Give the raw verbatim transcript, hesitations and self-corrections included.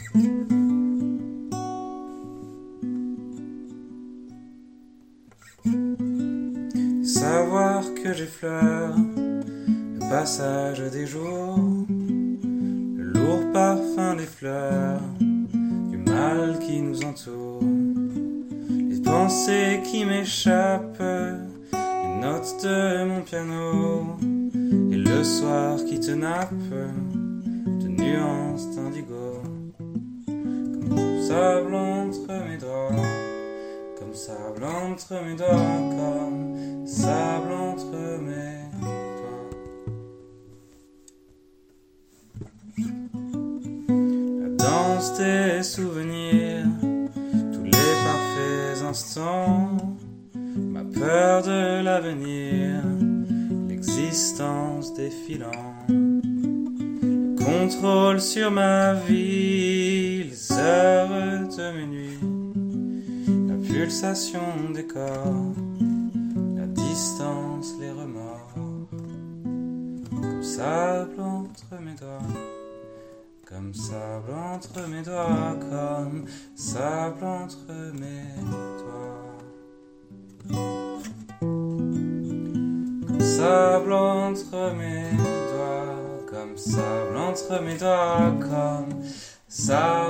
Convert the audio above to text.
Savoir que j'effleure le passage des jours, le lourd parfum des fleurs, du mal qui nous entoure, les pensées qui m'échappent, les notes de mon piano, et le soir qui te nappe de nuances d'indigo, comme sable entre mes doigts, comme sable entre mes doigts, comme sable entre mes doigts. La danse des souvenirs, tous les parfaits instants, ma peur de l'avenir, l'existence défilant, le contrôle sur ma vie, les heures de mes nuits, la pulsation des corps, la distance, les remords, comme sable entre mes doigts, comme sable entre mes doigts, comme sable entre mes doigts, comme sable entre mes doigts, comme sable entre mes doigts, comme sable